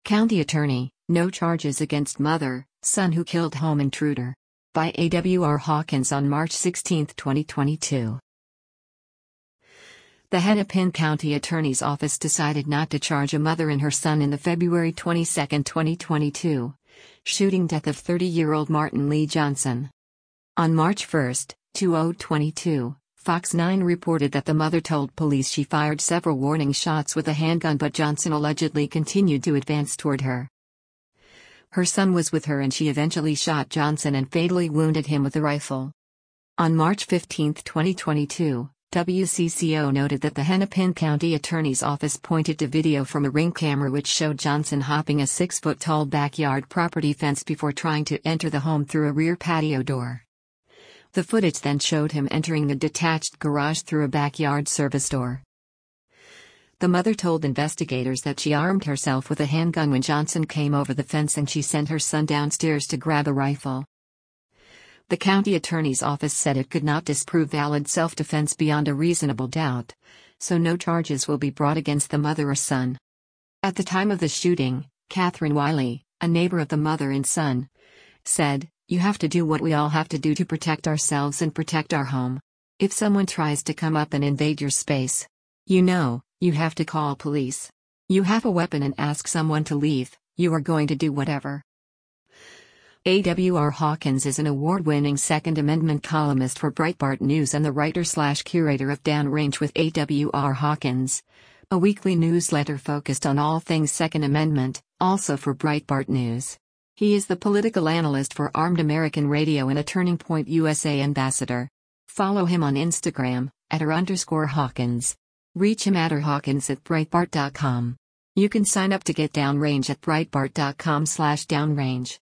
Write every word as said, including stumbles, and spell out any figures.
County Attorney, no charges against mother, son who killed home intruder. By A W R Hawkins on March sixteenth, twenty twenty-two. The Hennepin County Attorney's Office decided not to charge a mother and her son in the February twenty-second, twenty twenty-two, shooting death of thirty-year-old Martin Lee Johnson. On March first, twenty twenty-two, Fox nine reported that the mother told police she fired several warning shots with a handgun, but Johnson allegedly continued to advance toward her. Her son was with her and she eventually shot Johnson and fatally wounded him with a rifle. On March fifteenth, twenty twenty-two, W C C O noted that the Hennepin County Attorney's Office pointed to video from a Ring camera which showed Johnson hopping a six-foot-tall backyard property fence before trying to enter the home through a rear patio door. The footage then showed him entering the detached garage through a backyard service door. The mother told investigators that she armed herself with a handgun when Johnson came over the fence and she sent her son downstairs to grab a rifle. The county attorney's office said it could not disprove valid self-defense beyond a reasonable doubt, so no charges will be brought against the mother or son. At the time of the shooting, Catherine Wiley, a neighbor of the mother and son, said, "You have to do what we all have to do to protect ourselves and protect our home. If someone tries to come up and invade your space, you know, you have to call police. You have a weapon and ask someone to leave, you are going to do whatever." A W R Hawkins is an award-winning Second Amendment columnist for Breitbart News and the writer-slash-curator of Downrange with A W R Hawkins, a weekly newsletter focused on all things Second Amendment, also for Breitbart News. He is the political analyst for Armed American Radio and a Turning Point U S A ambassador. Follow him on Instagram, at r underscore Hawkins. Reach him at rhawkins at breitbart dot com. You can sign up to get Downrange at breitbart dot com slash downrange.